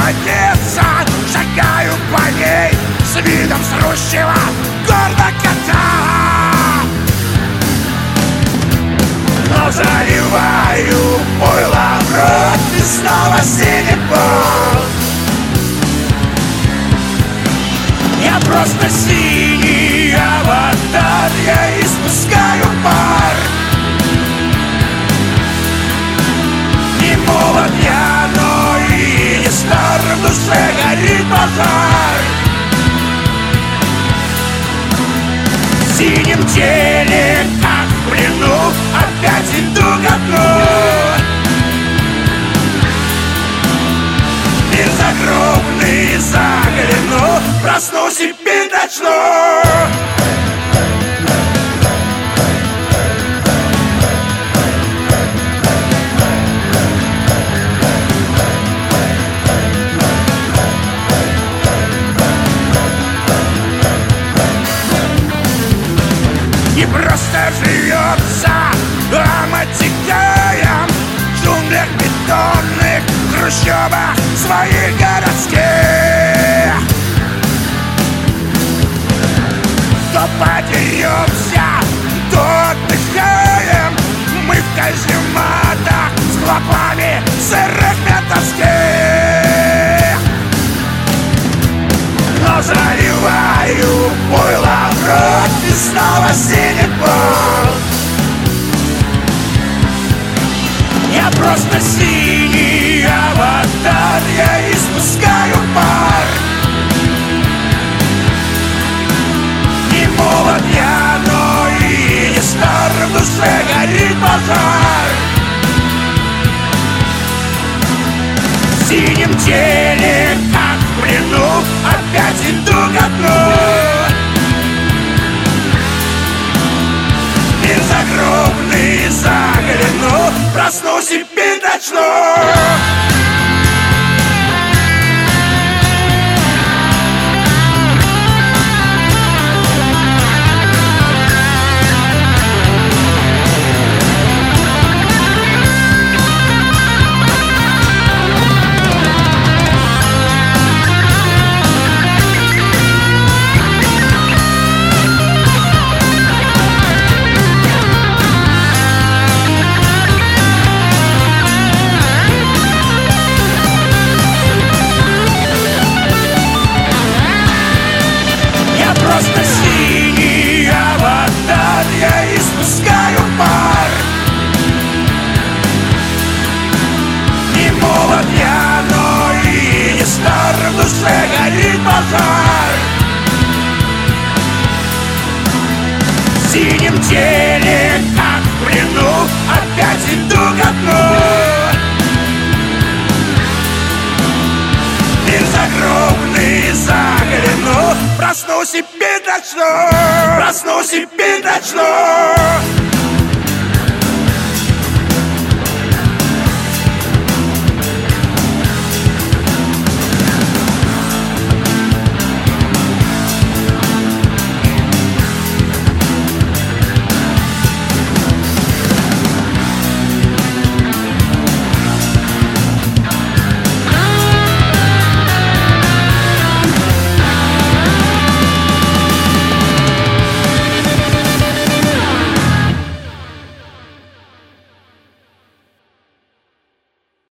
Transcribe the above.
больница, шагаю по ней с видом срущего гордо кота. Но заливаю пойло в рот и снова синий пол. Я просто синий аватар, я испускаю пар. Не молод я, но и не стар, в душе горит пожар. В синем теле, как в плену, опять иду ко дну. Безогробный загляну, проснусь и пить начну. Не просто живется, а мы текаем в джунглях бетонных, в хрущевах своих городских. То подеремся, то отдыхаем, мы в казематах с клопами сырых ментовских. Но заливаю пойло в рот и снова синий пол. Я просто синий аватар, я испускаю пар. Не молод я, но и не стар, в душе горит пожар. В синем теле, как в плену, опять иду ко дну. Безогробный загляну, проснусь и пить начну. Просто синий аватар, я испускаю пар. Не молод я, но и не стар, в душе горит пожар. В синем теле, как в плену, опять иду ко дну. Безогробный загляну, проснусь и пить начну. Проснусь и пить начну.